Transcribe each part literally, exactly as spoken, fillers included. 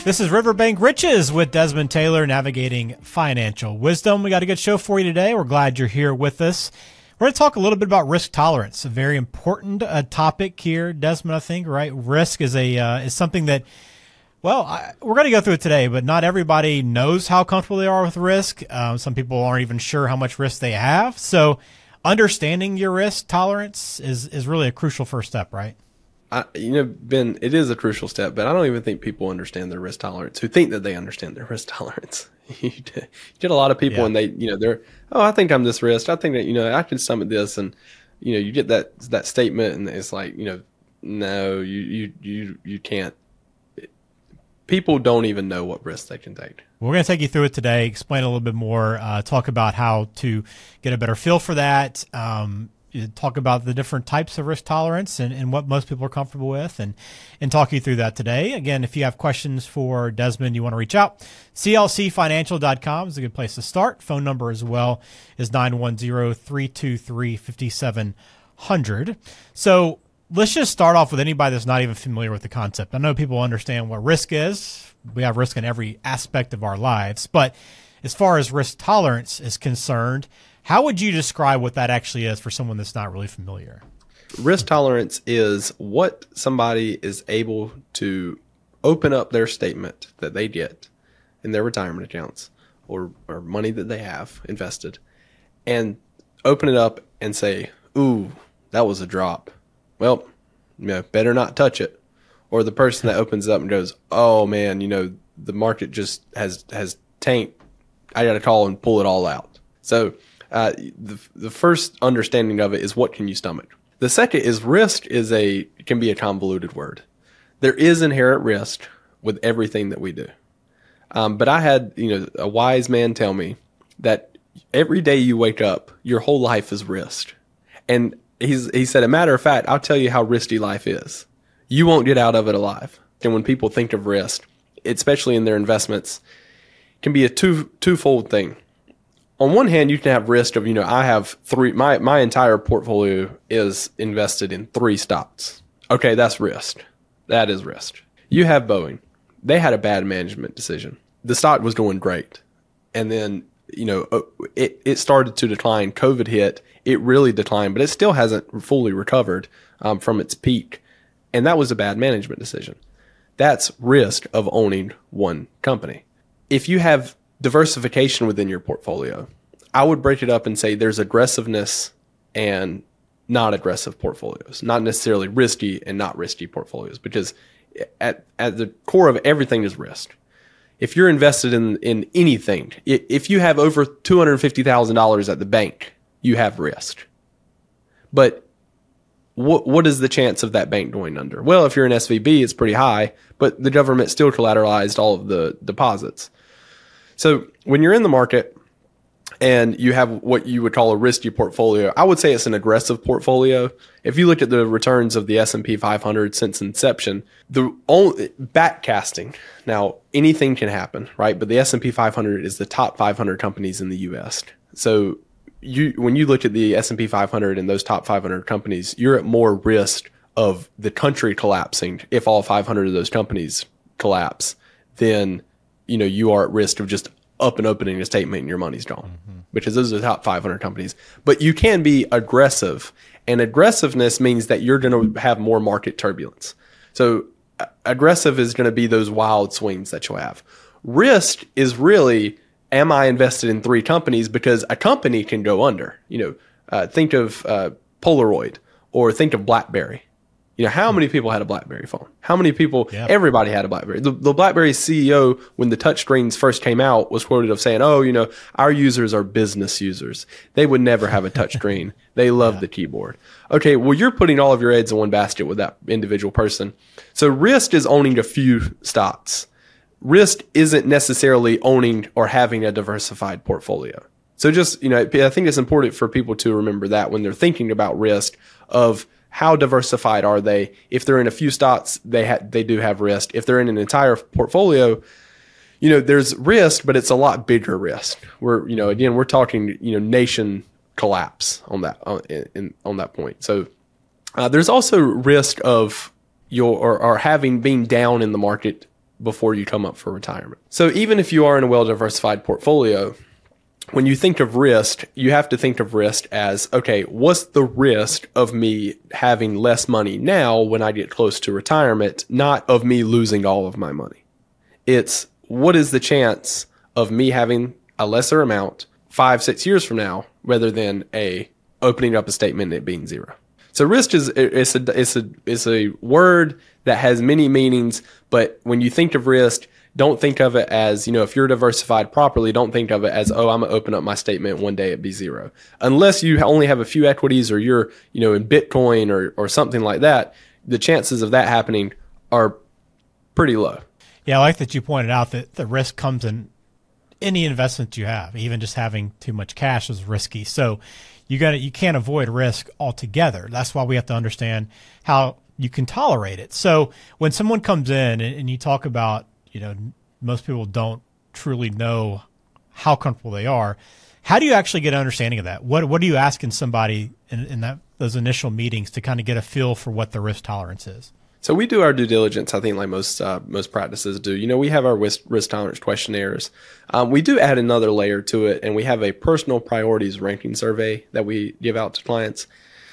This is Riverbank Riches with Desmond Taylor, navigating financial wisdom. We got a good show for you today. We're glad you're here with us. We're going to talk a little bit about risk tolerance, a very important uh, topic here, Desmond, I think, right? Risk is a uh, is something that, well, I, we're going to go through it today, but not everybody knows how comfortable they are with risk. Um, some people aren't even sure how much risk they have. So understanding your risk tolerance is, is really a crucial first step, right? I, you know, Ben, it is a crucial step, but I don't even think people understand their risk tolerance who think that they understand their risk tolerance. you, get, you get a lot of people yeah. and they, you know, they're, oh, I think I'm this risk. I think that, you know, I can stomach this. And, you know, you get that, that statement and it's like, you know, no, you, you, you, you can't. People don't even know what risks they can take. We're going to take you through it today, explain a little bit more, uh, talk about how to get a better feel for that, um, talk about the different types of risk tolerance and, and what most people are comfortable with, and, and talk you through that today. Again, if you have questions for Desmond, you want to reach out, c l c financial dot com is a good place to start. Phone number as well is nine one zero, three two three, five seven zero zero. So let's just start off with anybody that's not even familiar with the concept. I know people understand what risk is. We have risk in every aspect of our lives, but as far as risk tolerance is concerned, how would you describe what that actually is for someone that's not really familiar? Risk tolerance is what somebody is able to open up their statement that they get in their retirement accounts or, or money that they have invested and open it up and say, ooh, that was a drop. Well, you know, better not touch it. Or the person that opens it up and goes, oh man, you know, the market just has, has tanked. I got to call and pull it all out. So, Uh, the the first understanding of it is what can you stomach. The second is risk is a can be a convoluted word. There is inherent risk with everything that we do. Um, but I had you know a wise man tell me that every day you wake up, your whole life is risk. And he's he said, a matter of fact, I'll tell you how risky life is. You won't get out of it alive. And when people think of risk, especially in their investments, it can be a two twofold thing. On one hand, you can have risk of, you know, I have three, my, my entire portfolio is invested in three stocks. Okay, that's risk. That is risk. You have Boeing. They had a bad management decision. The stock was doing great. And then, you know, it, it started to decline. COVID hit. It really declined, but it still hasn't fully recovered um, from its peak. And that was a bad management decision. That's risk of owning one company. If you have diversification within your portfolio, I would break it up and say there's aggressiveness and not aggressive portfolios, not necessarily risky and not risky portfolios, because at, at the core of everything is risk. If you're invested in, in anything, if you have over two hundred fifty thousand dollars at the bank, you have risk. But what what is the chance of that bank going under? Well, if you're an S V B, it's pretty high, but the government still collateralized all of the deposits. So when you're in the market and you have what you would call a risky portfolio, I would say it's an aggressive portfolio. If you look at the returns of the S and P five hundred since inception, the only backcasting, now anything can happen, right? But the S and P five hundred is the top five hundred companies in the U S. So you when you look at the S and P five hundred and those top five hundred companies, you're at more risk of the country collapsing if all five hundred of those companies collapse than you know, you are at risk of just up and opening a statement and your money's gone, mm-hmm. because those are the top five hundred companies. But you can be aggressive, and aggressiveness means that you're going to have more market turbulence. So uh, aggressive is going to be those wild swings that you'll have. Risk is really, am I invested in three companies? Because a company can go under. You know, uh, think of uh, Polaroid or think of BlackBerry. You know, how many people had a BlackBerry phone? How many people, yep. Everybody had a BlackBerry. The, the BlackBerry C E O, when the touchscreens first came out, was quoted of saying, oh, you know, our users are business users. They would never have a touchscreen. They love yeah. the keyboard. Okay, well, you're putting all of your eggs in one basket with that individual person. So risk is owning a few stocks. Risk isn't necessarily owning or having a diversified portfolio. So just, you know, I think it's important for people to remember that when they're thinking about risk of how diversified are they? If they're in a few stocks, they ha- they do have risk. If they're in an entire portfolio, you know, there's risk, but it's a lot bigger risk. We're, you know, again, we're talking, you know, nation collapse on that on, in, on that point. So uh, there's also risk of your or, or having been down in the market before you come up for retirement. So even if you are in a well-diversified portfolio, when you think of risk, you have to think of risk as, okay, what's the risk of me having less money now when I get close to retirement, not of me losing all of my money. It's what is the chance of me having a lesser amount five, six years from now, rather than a opening up a statement and it being zero. So risk is it's a it's a it's a word that has many meanings, but when you think of risk, don't think of it as, you know, if you're diversified properly, don't think of it as, oh, I'm going to open up my statement one day it'd be zero. Unless you only have a few equities or you're, you know, in Bitcoin or, or something like that, the chances of that happening are pretty low. Yeah, I like that you pointed out that the risk comes in any investment you have. Even just having too much cash is risky. So you got you can't avoid risk altogether. That's why we have to understand how you can tolerate it. So when someone comes in and, and you talk about, you know, most people don't truly know how comfortable they are. How do you actually get an understanding of that? What What are you asking somebody in, in that those initial meetings to kind of get a feel for what the risk tolerance is? So we do our due diligence, I think, like most uh, most practices do. You know, we have our risk, risk tolerance questionnaires. Um, we do add another layer to it, and we have a personal priorities ranking survey that we give out to clients.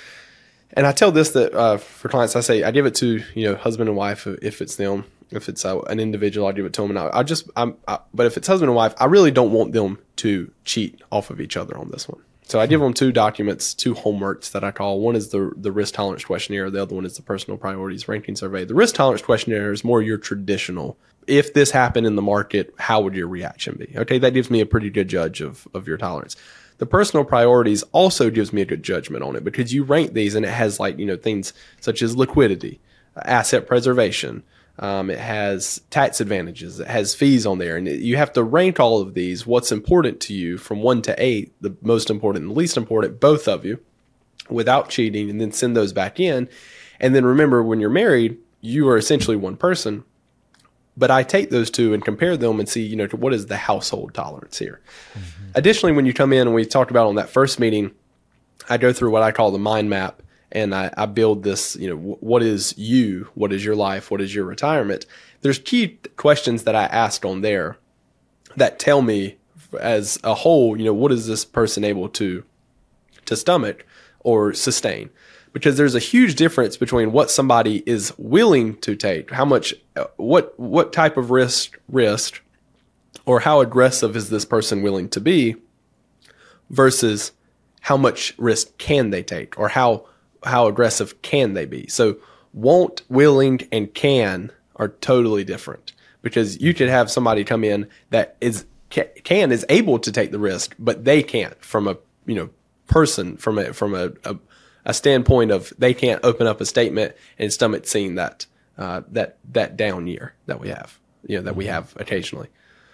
And I tell this that uh, for clients, I say I give it to, you know, husband and wife if it's them. If it's uh, an individual, I give it to them. And I, I just, I'm, I, but if it's husband and wife, I really don't want them to cheat off of each other on this one. So I give them two documents, two homeworks that I call. One is the the risk tolerance questionnaire. The other one is the personal priorities ranking survey. The risk tolerance questionnaire is more your traditional. If this happened in the market, how would your reaction be? Okay, that gives me a pretty good judge of, of your tolerance. The personal priorities also gives me a good judgment on it because you rank these and it has like, you know, things such as liquidity, asset preservation. Um, it has tax advantages. It has fees on there. And it, you have to rank all of these, what's important to you from one to eight, the most important and the least important, both of you, without cheating, and then send those back in. And then remember, when you're married, you are essentially one person. But I take those two and compare them and see, you know, what is the household tolerance here. Mm-hmm. Additionally, when you come in, and we talked about on that first meeting, I go through what I call the mind map. And I, I build this, you know, what is you? What is your life? What is your retirement? There's key questions that I asked on there that tell me as a whole, you know, what is this person able to, to stomach or sustain? Because there's a huge difference between what somebody is willing to take, how much, what, what type of risk, risk, or how aggressive is this person willing to be versus how much risk can they take or how how aggressive can they be? So want, willing, and can are totally different because you could have somebody come in that is can is able to take the risk, but they can't from a, you know, person from a from a, a, a standpoint of they can't open up a statement and stomach seeing that uh, that that down year that we have, you know, that we have occasionally,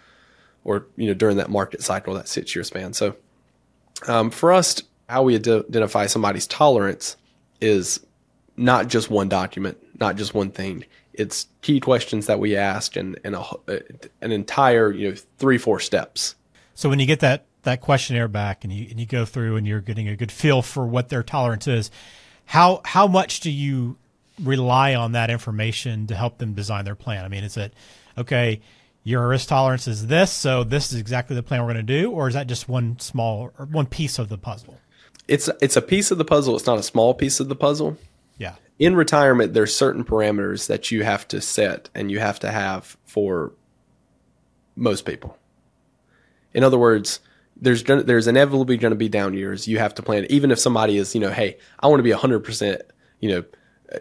or, you know, during that market cycle, that six year span. So um, for us, how we ad- identify somebody's tolerance is not just one document, not just one thing. It's key questions that we ask and, and a, an entire, you know, three, four steps. So when you get that, that questionnaire back and you, and you go through and you're getting a good feel for what their tolerance is, how, how much do you rely on that information to help them design their plan? I mean, is it, okay, your risk tolerance is this, so this is exactly the plan we're going to do, or is that just one small or one piece of the puzzle? It's it's a piece of the puzzle. It's not a small piece of the puzzle. Yeah. In retirement, there's certain parameters that you have to set and you have to have for most people. In other words, there's there's inevitably going to be down years. You have to plan. Even if somebody is, you know, hey, I want to be one hundred percent, you know,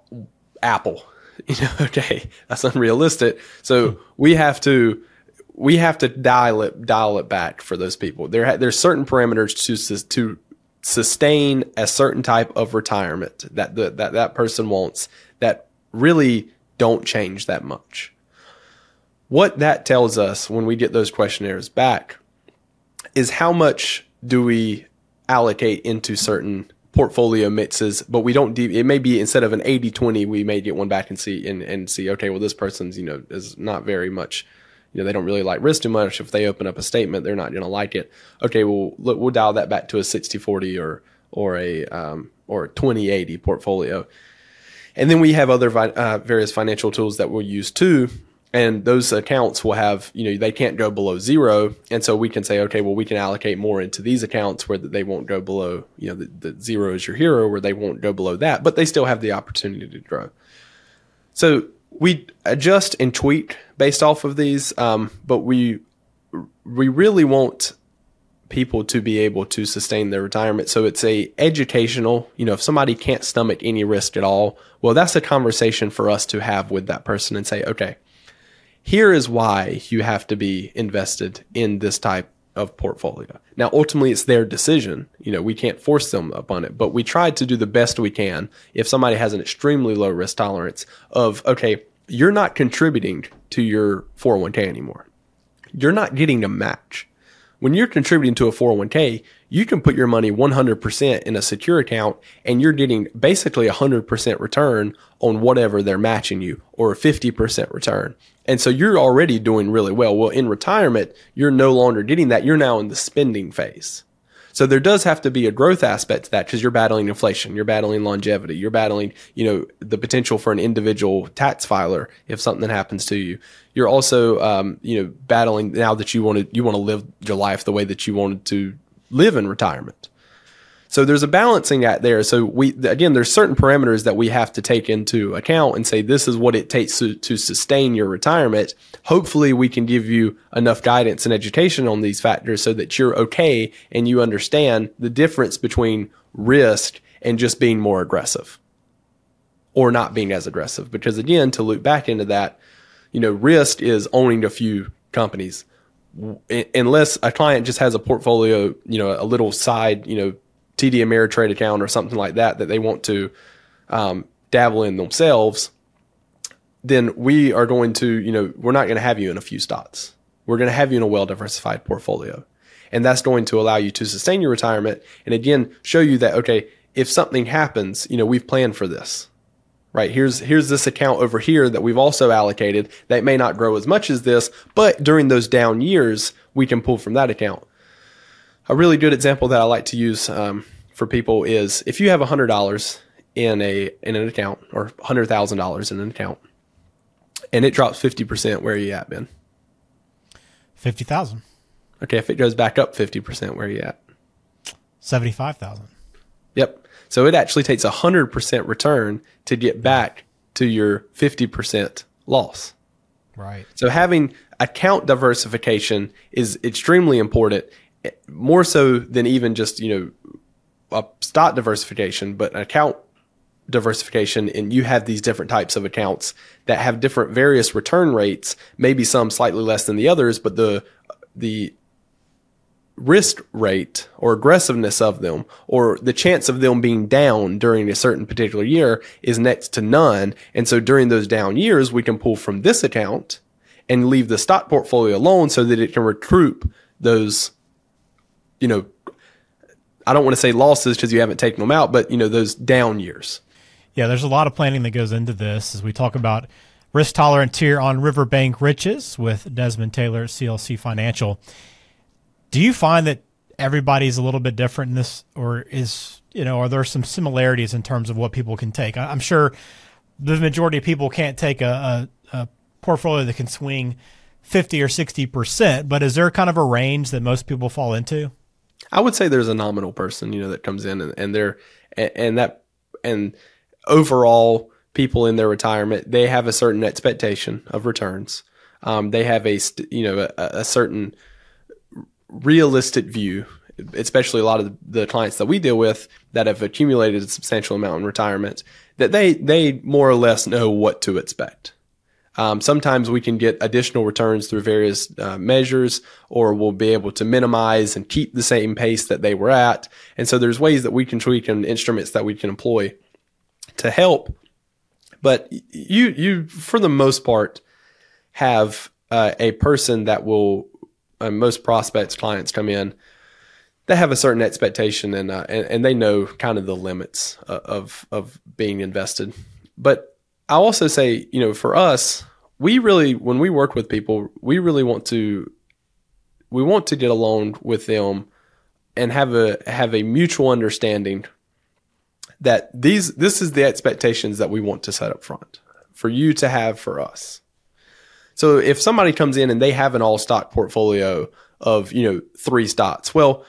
Apple. You know, okay, that's unrealistic. So hmm. we have to. We have to dial it dial it back for those people. There ha- there's certain parameters to to sustain a certain type of retirement that the, that that person wants that really don't change that much. What that tells us when we get those questionnaires back is how much do we allocate into certain portfolio mixes, but we don't, de- it may be instead of an eighty twenty, we may get one back and see, and, and see, okay, well, this person's, you know, is not very much, you know, they don't really like risk too much. If they open up a statement, they're not going to like it. Okay, well, look, we'll dial that back to a sixty forty or or a um, or a twenty eighty portfolio. And then we have other vi- uh, various financial tools that we'll use too And those accounts will have, you know, they can't go below zero. And so we can say, okay, well, we can allocate more into these accounts where they won't go below, you know, the, the zero is your hero, where they won't go below that, but they still have the opportunity to grow. So we adjust and tweak based off of these, um, but we we really want people to be able to sustain their retirement. So it's a educational, you know, if somebody can't stomach any risk at all, well, that's a conversation for us to have with that person and say, okay, here is why you have to be invested in this type of portfolio. Now, ultimately, it's their decision. You know, we can't force them upon it, but we try to do the best we can if somebody has an extremely low risk tolerance of, okay, you're not contributing to your four oh one k anymore. You're not getting a match. When you're contributing to a four oh one k, you can put your money one hundred percent in a secure account and you're getting basically a one hundred percent return on whatever they're matching you, or a fifty percent return. And so you're already doing really well. Well, in retirement, you're no longer getting that. You're now in the spending phase. So there does have to be a growth aspect to that, because you're battling inflation, you're battling longevity, you're battling, you know, the potential for an individual tax filer if something happens to you. You're also, um, you know, battling now that you want to you want to live your life the way that you wanted to live in retirement. So there's a balancing act there. So we, again, there's certain parameters that we have to take into account and say, this is what it takes to, to sustain your retirement. Hopefully we can give you enough guidance and education on these factors so that you're okay and you understand the difference between risk and just being more aggressive or not being as aggressive. Because again, to loop back into that, you know, risk is owning a few companies. Unless a client just has a portfolio, you know, a little side, you know, T D Ameritrade account or something like that that they want to um, dabble in themselves, then we are going to, you know, we're not going to have you in a few stocks. We're going to have you in a well-diversified portfolio. And that's going to allow you to sustain your retirement. And again, show you that, okay, if something happens, you know, we've planned for this, right? Here's, here's this account over here that we've also allocated that may not grow as much as this, but during those down years, we can pull from that account. A really good example that I like to use um, for people is if you have one hundred dollars in a in an account, or one hundred thousand dollars in an account, and it drops fifty percent, where are you at, Ben? fifty thousand. Okay, if it goes back up fifty percent, where are you at? seventy-five thousand. Yep. So it actually takes a one hundred percent return to get back to your fifty percent loss. Right. So having account diversification is extremely important, more so than even just, you know, a stock diversification, but an account diversification. And you have these different types of accounts that have different various return rates, maybe some slightly less than the others, but the, the risk rate or aggressiveness of them, or the chance of them being down during a certain particular year, is next to none. And so during those down years, we can pull from this account and leave the stock portfolio alone so that it can recoup those, you know, I don't want to say losses because you haven't taken them out, but, you know, those down years. Yeah, there's a lot of planning that goes into this as we talk about risk tolerance here on Riverbank Riches with Desmond Taylor at C L C Financial. Do you find that everybody's a little bit different in this, or is, you know, are there some similarities in terms of what people can take? I'm sure the majority of people can't take a, a, a portfolio that can swing fifty or sixty percent, but is there kind of a range that most people fall into? I would say there's a nominal person, you know, that comes in and, and they're, and, and that, and overall people in their retirement, they have a certain expectation of returns. Um, they have a, you know, a, a certain realistic view, especially a lot of the clients that we deal with that have accumulated a substantial amount in retirement, that they, they more or less know what to expect. Um, sometimes we can get additional returns through various uh, measures, or we'll be able to minimize and keep the same pace that they were at. And so there's ways that we can tweak and instruments that we can employ to help. But you, you for the most part, have uh, a person that will, uh, most prospects, clients come in, they have a certain expectation and, uh, and, and they know kind of the limits of, of being invested. But I also say, you know, for us, we really, when we work with people, we really want to, we want to get along with them and have a, have a mutual understanding that these, this is the expectations that we want to set up front for you to have for us. So if somebody comes in and they have an all stock portfolio of, you know, three stocks, well,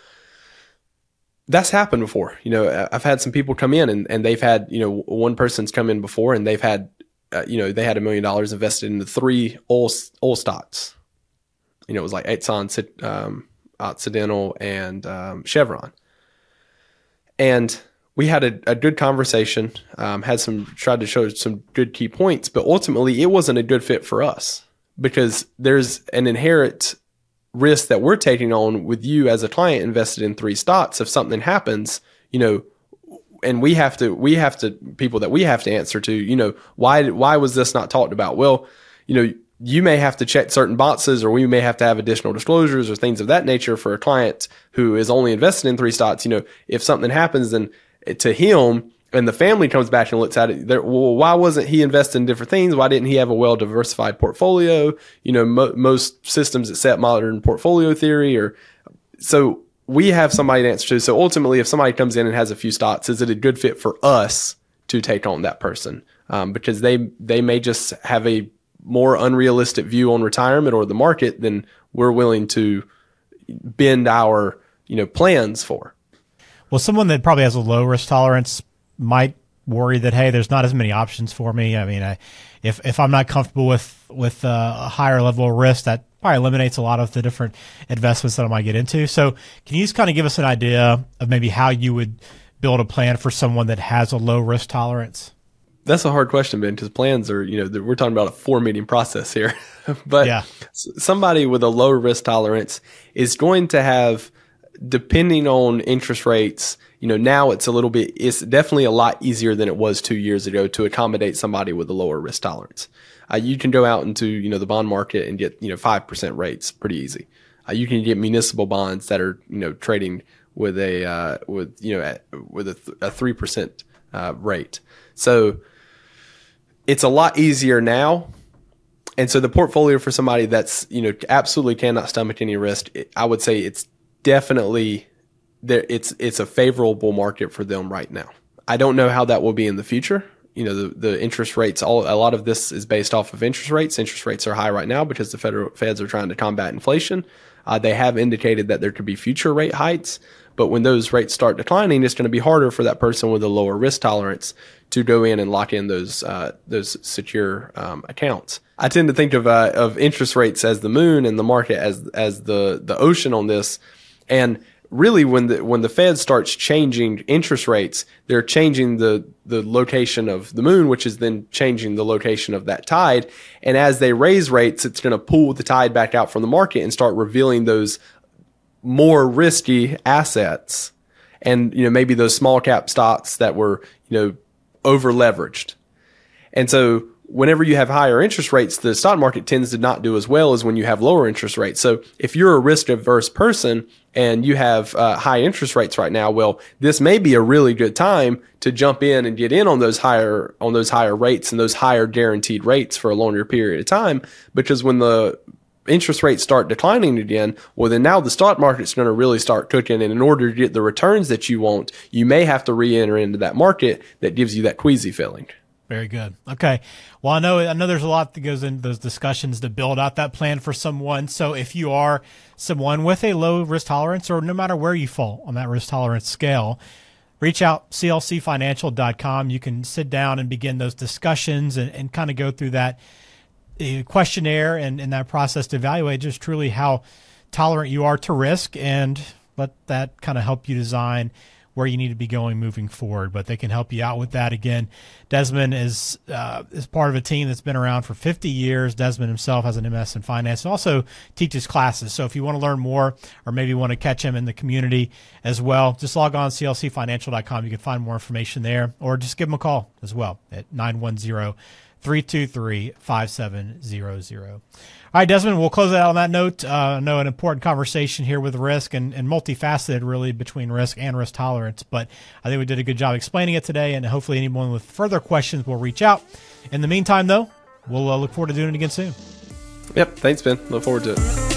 that's happened before. You know, I've had some people come in and, and they've had, you know, one person's come in before and they've had, uh, you know, they had a million dollars invested in the three oil, oil stocks. You know, it was like Exxon, um, Occidental, and um, Chevron. And we had a, a good conversation, um, had some, tried to show some good key points, but ultimately it wasn't a good fit for us because there's an inherent risk that we're taking on with you as a client invested in three stocks. If something happens, you know, and we have to, we have to, people that we have to answer to, you know, why, why was this not talked about? Well, you know, you may have to check certain boxes, or we may have to have additional disclosures or things of that nature for a client who is only invested in three stocks. You know, if something happens, then to him and the family comes back and looks at it, well, why wasn't he invested in different things? Why didn't he have a well-diversified portfolio? You know, mo- most systems accept modern portfolio theory, or so we have somebody to answer to. So ultimately, if somebody comes in and has a few stocks, is it a good fit for us to take on that person? Um, because they they may just have a more unrealistic view on retirement or the market than we're willing to bend our, you know, plans for. Well, someone that probably has a low risk tolerance might worry that, hey, there's not as many options for me. I mean, I, if if I'm not comfortable with with uh, a higher level of risk, that probably eliminates a lot of the different investments that I might get into. So can you just kind of give us an idea of maybe how you would build a plan for someone that has a low risk tolerance? That's a hard question, Ben, because plans are, you know, we're talking about a four meeting process here. But yeah. Somebody with a low risk tolerance is going to have, depending on interest rates, you know, now it's a little bit, it's definitely a lot easier than it was two years ago to accommodate somebody with a lower risk tolerance. Uh, you can go out into, you know, the bond market and get, you know, five percent rates pretty easy. Uh, you can get municipal bonds that are, you know, trading with a, uh, with, you know, at, with a, th- a three percent uh, rate. So it's a lot easier now. And so the portfolio for somebody that's, you know, absolutely cannot stomach any risk, it, I would say it's definitely there. It's, it's a favorable market for them right now. I don't know how that will be in the future. You know, the, the interest rates, all, a lot of this is based off of interest rates. Interest rates are high right now because the federal feds are trying to combat inflation. Uh, they have indicated that there could be future rate hikes, but when those rates start declining, it's going to be harder for that person with a lower risk tolerance to go in and lock in those uh, those secure um, accounts. I tend to think of uh, of interest rates as the moon and the market as as the the ocean on this. And really, when the when the Fed starts changing interest rates, they're changing the the location of the moon, which is then changing the location of that tide. And as they raise rates, it's going to pull the tide back out from the market and start revealing those more risky assets, and you know maybe those small cap stocks that were you know over leveraged. And so whenever you have higher interest rates, the stock market tends to not do as well as when you have lower interest rates. So if you're a risk averse person and you have uh, high interest rates right now, well, this may be a really good time to jump in and get in on those higher on those higher rates and those higher guaranteed rates for a longer period of time, because when the interest rates start declining again, well, then now the stock market's going to really start cooking. And in order to get the returns that you want, you may have to re-enter into that market that gives you that queasy feeling. Very good. Okay. Well, I know, I know there's a lot that goes into those discussions to build out that plan for someone. So if you are someone with a low risk tolerance, or no matter where you fall on that risk tolerance scale, reach out, C L C financial dot com. You can sit down and begin those discussions and, and kind of go through that questionnaire and, and that process to evaluate just truly how tolerant you are to risk, and let that kind of help you design where you need to be going moving forward. But they can help you out with that. Again, Desmond is uh, is part of a team that's been around for fifty years. Desmond himself has an M S in finance and also teaches classes. So if you want to learn more, or maybe want to catch him in the community as well, just log on C L C financial dot com. You can find more information there, or just give him a call as well at nine one zero, three two three, five seven zero zero. All right, Desmond, we'll close it out on that note. Uh, I know an important conversation here with risk, and, and multifaceted really between risk and risk tolerance, but I think we did a good job explaining it today, and hopefully anyone with further questions will reach out. In the meantime, though, we'll uh, look forward to doing it again soon. Yep. Thanks, Ben. Look forward to it.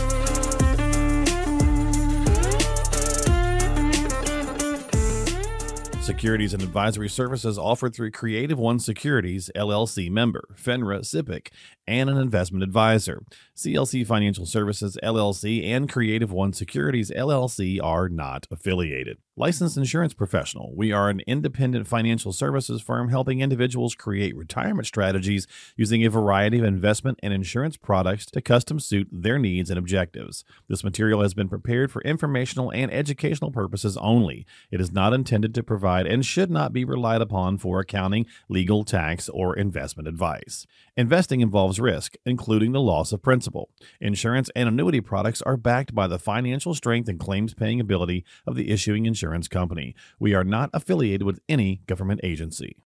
Securities and advisory services offered through Creative One Securities, L L C member, FINRA, SIPC, and an investment advisor. C L C Financial Services, L L C, and Creative One Securities, L L C are not affiliated. Licensed insurance professional. We are an independent financial services firm helping individuals create retirement strategies using a variety of investment and insurance products to custom suit their needs and objectives. This material has been prepared for informational and educational purposes only. It is not intended to provide and should not be relied upon for accounting, legal, tax, or investment advice. Investing involves risk, including the loss of principal. Insurance and annuity products are backed by the financial strength and claims-paying ability of the issuing insurance company. We are not affiliated with any government agency.